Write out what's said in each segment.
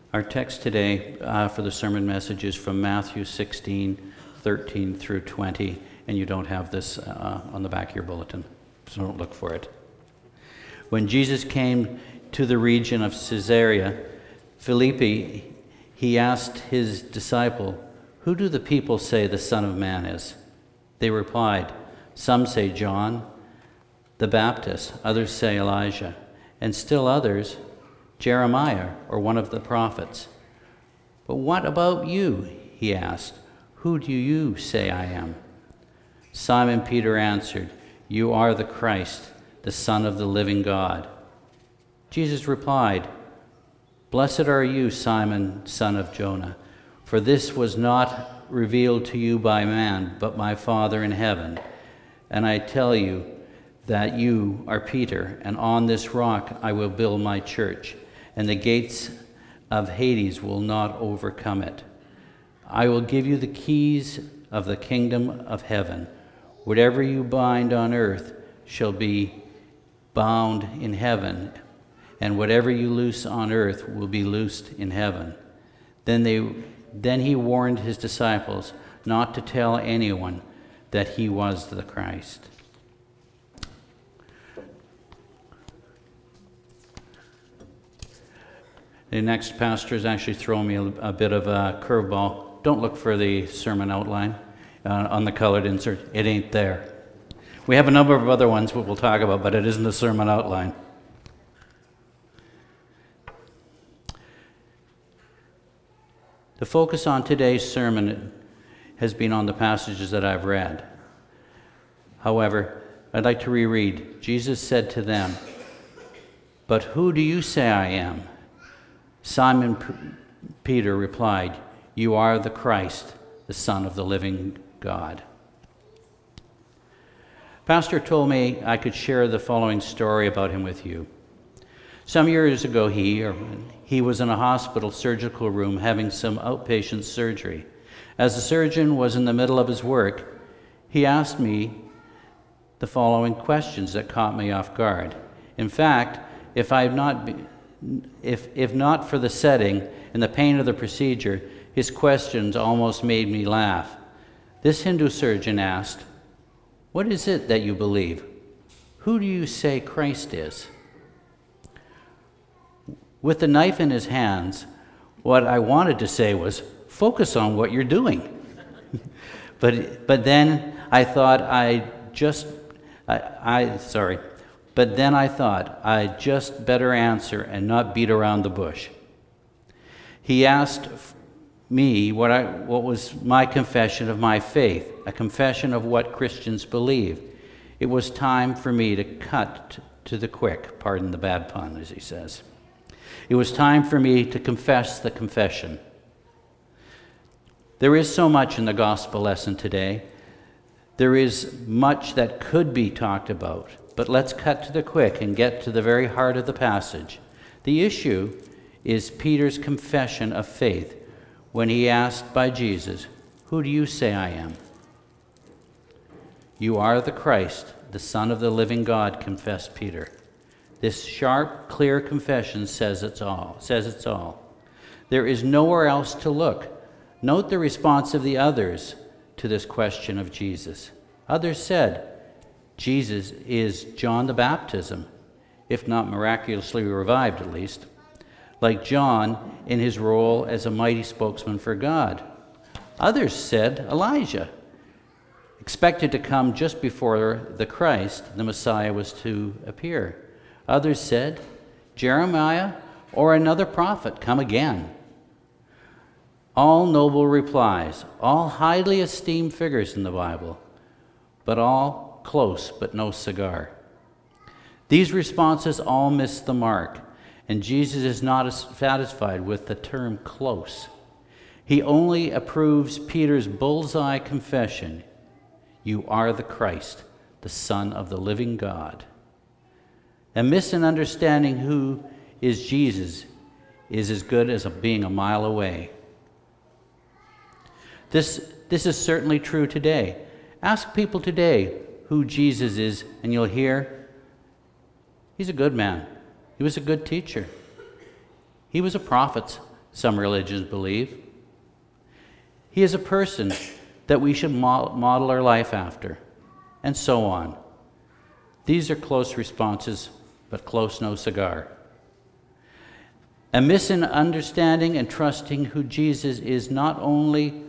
Our text today for the sermon message is from Matthew 16:13 through 20, and you don't have this on the back of your bulletin, so don't look for it. When Jesus came to the region of Caesarea Philippi, he asked his disciple, "Who do the people say the Son of Man is?" They replied, "Some say John the Baptist, others say Elijah, and still others, Jeremiah or one of the prophets." "But what about you?" he asked. "Who do you say I am?" Simon Peter answered, "You are the Christ, the Son of the living God." Jesus replied, "Blessed are you, Simon, son of Jonah, for this was not revealed to you by man, but my Father in heaven. And I tell you that you are Peter, and on this rock I will build my church, and the gates of Hades will not overcome it. I will give you the keys of the kingdom of heaven. Whatever you bind on earth shall be bound in heaven, and whatever you loose on earth will be loosed in heaven." Then he warned his disciples not to tell anyone that he was the Christ. The next pastor is actually throwing me a bit of a curveball. Don't look for the sermon outline on the colored insert. It ain't there. We have a number of other ones we'll talk about, but it isn't the sermon outline. The focus on today's sermon has been on the passages that I've read. However, I'd like to reread. Jesus said to them, "But who do you say I am?" Simon Peter replied, "You are the Christ, the Son of the living God." Pastor told me I could share the following story about him with you. Some years ago, he was in a hospital surgical room having some outpatient surgery. As the surgeon was in the middle of his work, he asked me the following questions that caught me off guard. In fact, if not for the setting and the pain of the procedure, his questions almost made me laugh. This Hindu surgeon asked, "What is it that you believe? Who do you say Christ is?" With the knife in his hands, what I wanted to say was, "Focus on what you're doing." But then I thought I'd just better answer and not beat around the bush. He asked me what was my confession of my faith, a confession of what Christians believe. It was time for me to cut to the quick, pardon the bad pun, as he says. It was time for me to confess the confession. There is so much in the gospel lesson today. There is much that could be talked about, but let's cut to the quick and get to the very heart of the passage. The issue is Peter's confession of faith when he asked by Jesus, "Who do you say I am?" "You are the Christ, the Son of the living God," confessed Peter. This sharp, clear confession says it's all. There is nowhere else to look. Note the response of the others to this question of Jesus. Others said, "Jesus is John the Baptist, if not miraculously revived at least, like John in his role as a mighty spokesman for God." Others said, "Elijah, expected to come just before the Christ, the Messiah, was to appear." Others said, "Jeremiah or another prophet come again." All noble replies, all highly esteemed figures in the Bible, but all close but no cigar. These responses all miss the mark, and Jesus is not satisfied with the term close. He only approves Peter's bullseye confession, "You are the Christ, the Son of the living God." And misunderstanding who is Jesus is as good as being a mile away. This is certainly true today. Ask people today who Jesus is, and you'll hear, "He's a good man. He was a good teacher. He was a prophet some religions believe. He is a person that we should model our life after, and so on. These are close responses, but close no cigar. A misunderstanding and trusting who Jesus is not only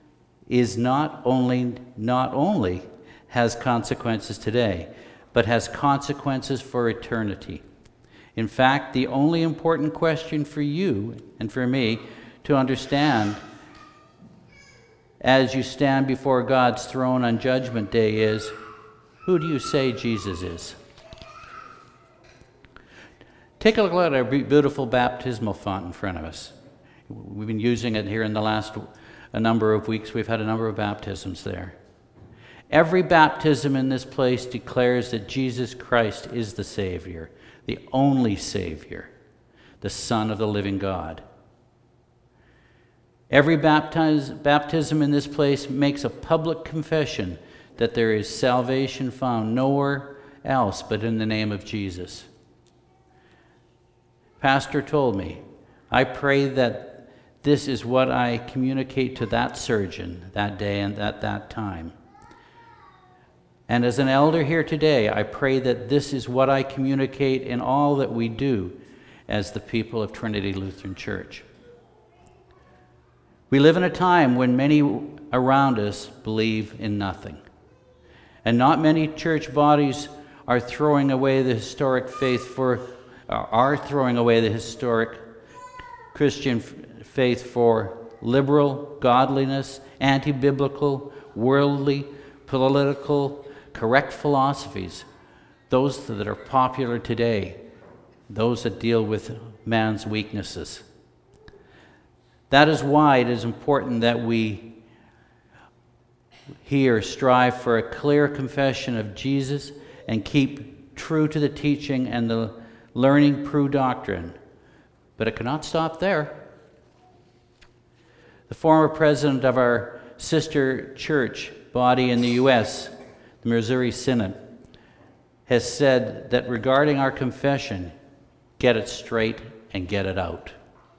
has consequences today, but has consequences for eternity. In fact, the only important question for you and for me to understand as you stand before God's throne on Judgment Day is, who do you say Jesus is? Take a look at our beautiful baptismal font in front of us. We've been using it here in the last a number of weeks. We've had a number of baptisms there. Every baptism in this place declares that Jesus Christ is the Savior, the only Savior, the Son of the living God. Every baptism in this place makes a public confession that there is salvation found nowhere else but in the name of Jesus. Pastor told me, I pray that this is what I communicate to that surgeon that day and at that time. And as an elder here today, I pray that this is what I communicate in all that we do as the people of Trinity Lutheran Church. We live in a time when many around us believe in nothing. And not many church bodies are throwing away the historic Christian faith for liberal, godliness, anti-biblical, worldly, political, correct philosophies, those that are popular today, those that deal with man's weaknesses. That is why it is important that we here strive for a clear confession of Jesus and keep true to the teaching and the learning true doctrine. But it cannot stop there. The former president of our sister church body in the U.S., the Missouri Synod, has said that regarding our confession, get it straight and get it out.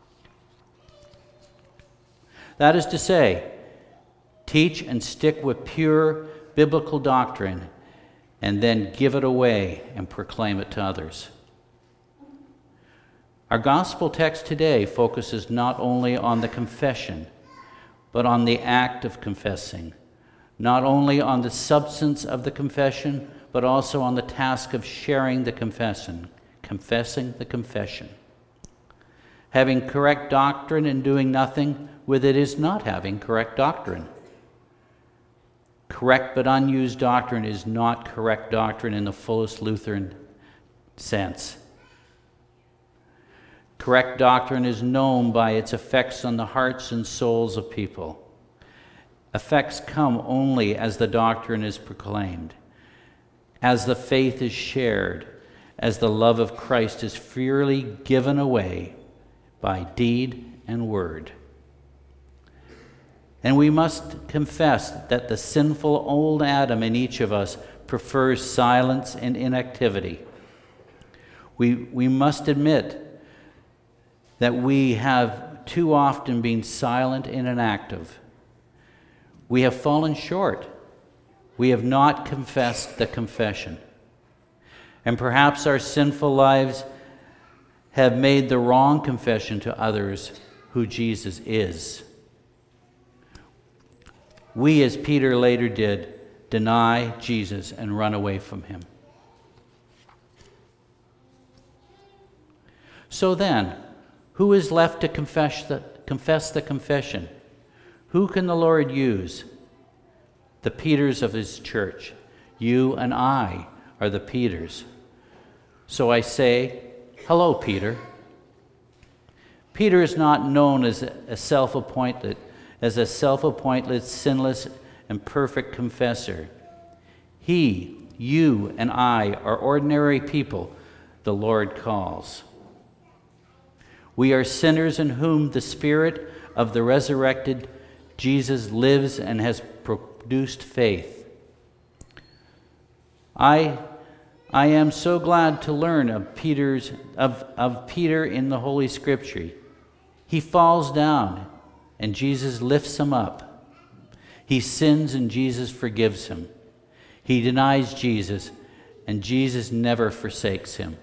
That is to say, teach and stick with pure biblical doctrine and then give it away and proclaim it to others. Our gospel text today focuses not only on the confession, but on the act of confessing, not only on the substance of the confession, but also on the task of sharing the confession, confessing the confession. Having correct doctrine and doing nothing with it is not having correct doctrine. Correct but unused doctrine is not correct doctrine in the fullest Lutheran sense. Correct doctrine is known by its effects on the hearts and souls of people. Effects come only as the doctrine is proclaimed, as the faith is shared, as the love of Christ is freely given away by deed and word. And we must confess that the sinful old Adam in each of us prefers silence and inactivity. We must admit that we have too often been silent and inactive. We have fallen short. We have not confessed the confession. And perhaps our sinful lives have made the wrong confession to others who Jesus is. We, as Peter later did, deny Jesus and run away from him. So then, who is left to confess the confession? Who can the Lord use? The Peters of his church. You and I are the Peters. So I say, hello, Peter. Peter is not known as a self-appointed, sinless, and perfect confessor. He, you, and I are ordinary people the Lord calls. We are sinners in whom the Spirit of the resurrected Jesus lives and has produced faith. I am so glad to learn of Peter in the Holy Scripture. He falls down, and Jesus lifts him up. He sins, and Jesus forgives him. He denies Jesus, and Jesus never forsakes him.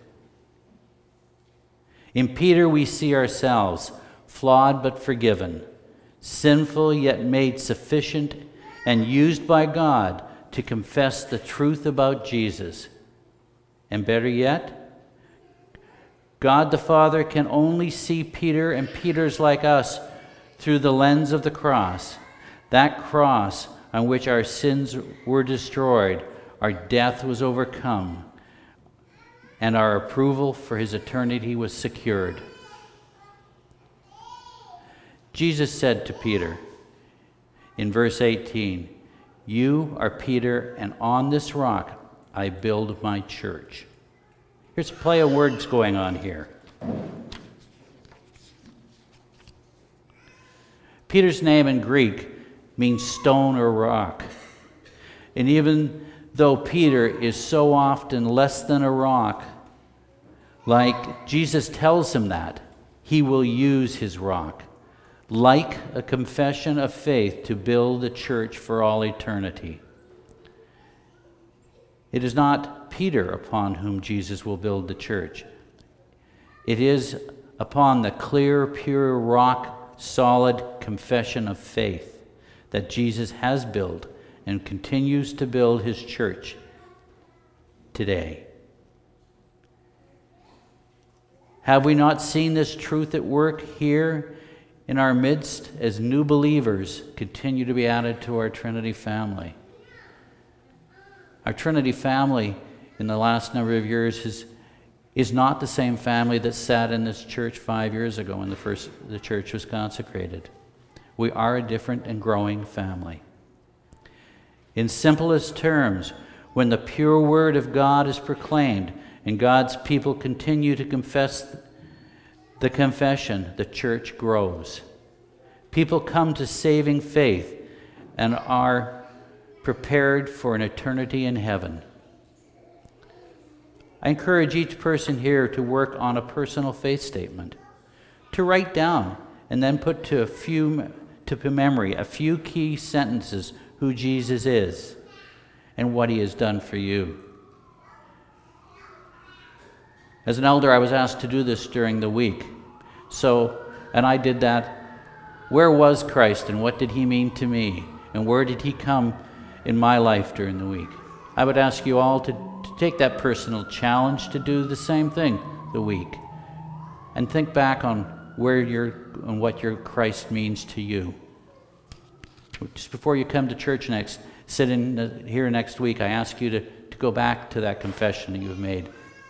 In Peter, we see ourselves, flawed but forgiven, sinful yet made sufficient, and used by God to confess the truth about Jesus. And better yet, God the Father can only see Peter and Peter's like us through the lens of the cross. That cross on which our sins were destroyed, our death was overcome, and our approval for his eternity was secured. Jesus said to Peter in verse 18, "You are Peter, and on this rock I build my church." Here's a play of words going on here. Peter's name in Greek means stone or rock. And even though Peter is so often less than a rock, like Jesus tells him that, he will use his rock, like a confession of faith, to build a church for all eternity. It is not Peter upon whom Jesus will build the church. It is upon the clear, pure, rock-solid confession of faith that Jesus has built and continues to build his church today. Have we not seen this truth at work here in our midst as new believers continue to be added to our Trinity family? Our Trinity family in the last number of years is not the same family that sat in this church 5 years ago when the church was consecrated. We are a different and growing family. In simplest terms, when the pure word of God is proclaimed and God's people continue to confess the confession, the church grows. People come to saving faith and are prepared for an eternity in heaven. I encourage each person here to work on a personal faith statement, to write down and then put to memory a few key sentences who Jesus is and what he has done for you. As an elder, I was asked to do this during the week. And I did that. Where was Christ and what did he mean to me? And where did he come in my life during the week? I would ask you all to take that personal challenge to do the same thing the week. And think back on what your Christ means to you. Just before you come to church here next week, I ask you to go back to that confession that you have made.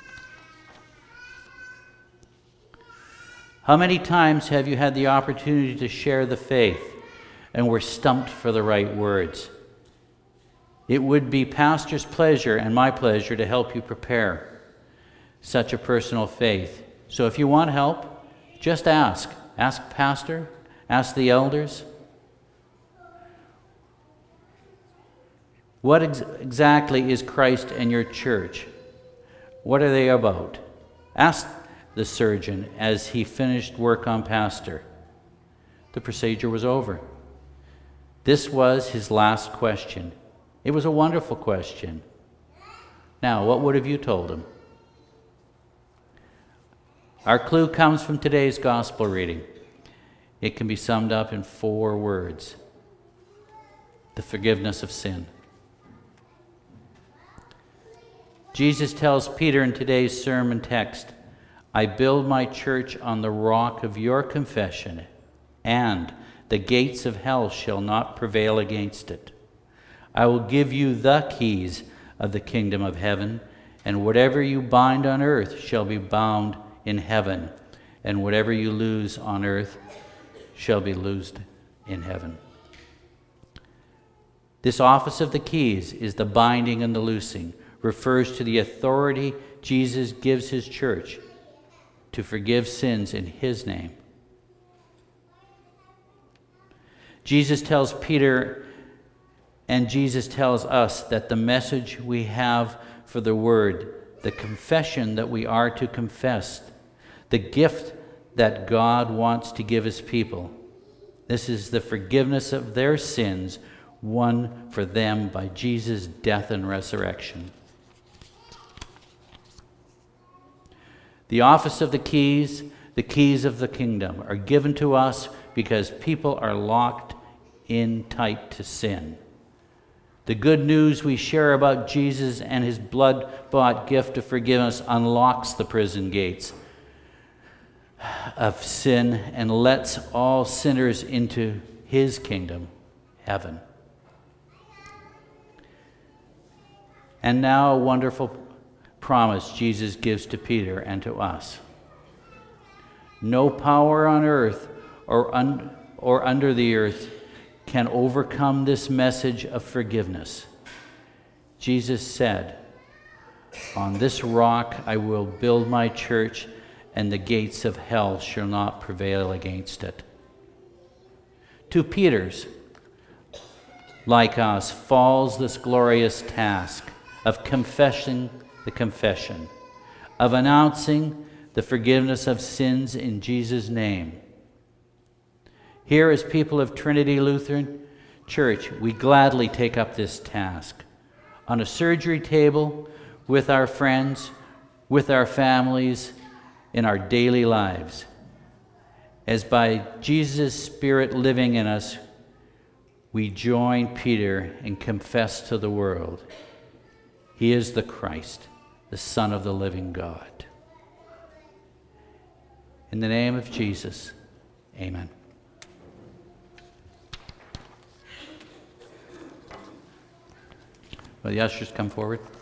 How many times have you had the opportunity to share the faith and were stumped for the right words? It would be pastor's pleasure and my pleasure to help you prepare such a personal faith. So if you want help, just ask. Ask pastor, ask the elders. What exactly is Christ and your church? What are they about? Ask the surgeon as he finished work on pastor. The procedure was over. This was his last question. It was a wonderful question. Now, what would have you told him? Our clue comes from today's gospel reading. It can be summed up in 4 words: the forgiveness of sin. Jesus tells Peter in today's sermon text, "I build my church on the rock of your confession, and the gates of hell shall not prevail against it. I will give you the keys of the kingdom of heaven, and whatever you bind on earth shall be bound in heaven, and whatever you loose on earth shall be loosed in heaven." This office of the keys is the binding and the loosing, refers to the authority Jesus gives his church to forgive sins in his name. Jesus tells Peter, and Jesus tells us that the message we have for the word, the confession that we are to confess, the gift that God wants to give his people. This is the forgiveness of their sins, won for them by Jesus' death and resurrection. The office of the keys of the kingdom, are given to us because people are locked in tight to sin. The good news we share about Jesus and his blood-bought gift of forgiveness unlocks the prison gates of sin and lets all sinners into his kingdom, heaven. And now a wonderful promise Jesus gives to Peter and to us. No power on earth or under the earth can overcome this message of forgiveness. Jesus said, "On this rock I will build my church, and the gates of hell shall not prevail against it." To Peter's, like us, falls this glorious task of confessing the confession, of announcing the forgiveness of sins in Jesus' name. Here, as people of Trinity Lutheran Church, we gladly take up this task. On a surgery table, with our friends, with our families, in our daily lives. As by Jesus' Spirit living in us, we join Peter and confess to the world, he is the Christ, the Son of the living God. In the name of Jesus, amen. Will the ushers come forward?